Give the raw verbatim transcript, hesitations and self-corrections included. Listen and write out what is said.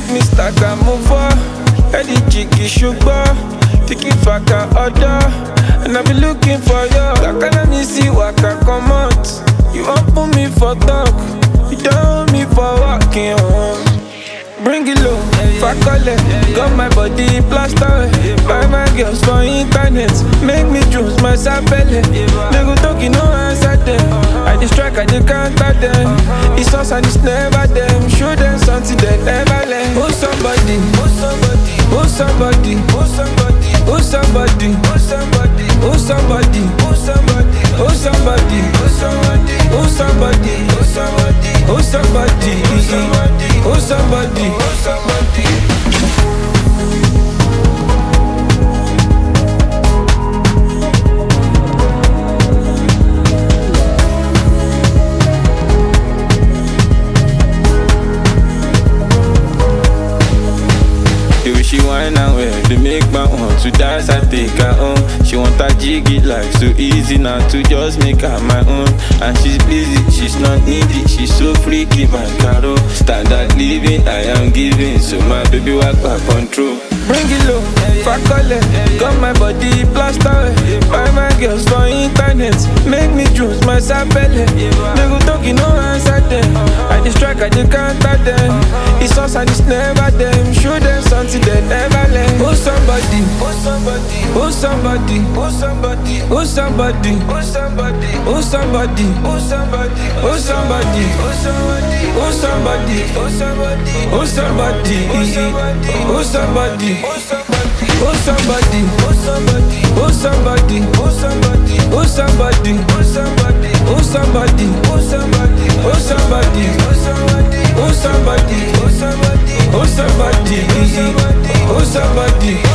make me stack and move on. Eddie jiggy sugar, tiki faka order. And I be looking for you. Takana me see waka come out. You open me for talk, you don't me for walking home. Bring it low, fuck all it. Got my body plaster. Buy my girls for internet. Make me choose my sapele. They go talking no answer them. I just strike, I just counter them. It's us and it's never them. Show them something they never learn. Oh somebody, oh somebody, oh somebody, oh somebody, oh somebody, oh somebody, oh somebody, oh somebody, oh somebody, oh somebody, oh somebody, oh somebody, oh somebody, oh somebody. Oh somebody. The way she whine and well, they make my own. To dance I take her home. She want a jiggy like so easy now to just make her my own. And she's busy, she's not needy, she's so freaky, my caro. Standard living, I am giving, so my baby walk back control. Bring it low, fuck all it. Got my body plaster. Buy my girls for internet. Make me choose my sapele. They go talking no answer them. I just strike, I just counter them. It's us and it's never them. Show them something they never learn. Oh somebody, oh somebody, oh somebody, oh somebody, oh somebody, oh somebody, oh somebody, oh somebody, oh somebody, oh somebody, oh somebody, oh somebody, oh somebody, oh somebody. Oh somebody, oh somebody, oh somebody, oh somebody, oh somebody, oh somebody, oh somebody, oh somebody, oh somebody, oh somebody, oh somebody, oh somebody, oh somebody, oh somebody, oh somebody, oh somebody.